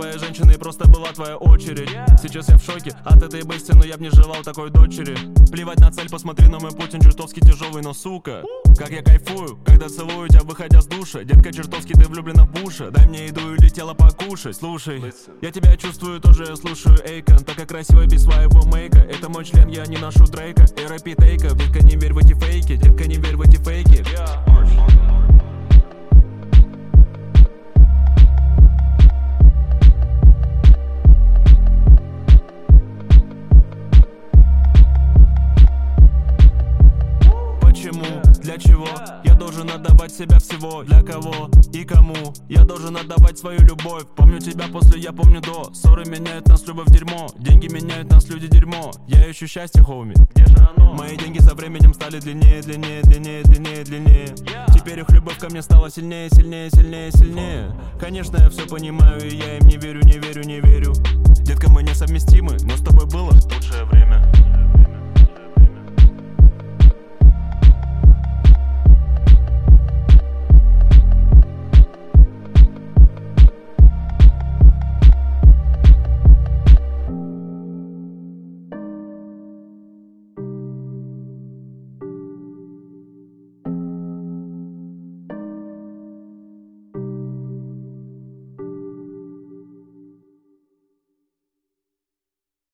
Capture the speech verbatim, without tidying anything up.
твоей женщиной, просто была твоя очередь. Сейчас я в шоке от этой бести, но я б не желал такой дочери. Плевать на цель, посмотри на мой путь, он чертовски тяжелый, но сука, как я кайфую, когда целую тебя, выходя с душа. Детка, чертовски ты влюблена в Буша. Дай мне еду или тело покушать. Слушай, я тебя чувствую, тоже я слушаю Эйкон. Так как красиво без своего мейка. Это мой член, я не ношу Дрейка. И рэпи тейка, детка, не верь в эти фейки. Детка, не верь в эти фейки. Почему? Для чего? Я должен отдавать себя всего. Для кого и кому? Я должен отдавать свою любовь. Помню тебя после, я помню до. Ссоры меняют нас, любовь дерьмо. Деньги меняют нас, люди дерьмо. Я ищу счастье, хоуми. Где же оно? Мои деньги со временем стали длиннее, длиннее, длиннее, длиннее, длиннее. Теперь их любовь ко мне стала сильнее, сильнее, сильнее, сильнее. Конечно, я все понимаю, и я им не верю, не верю, не верю. Детка, мы несовместимы, но с тобой было лучшее время.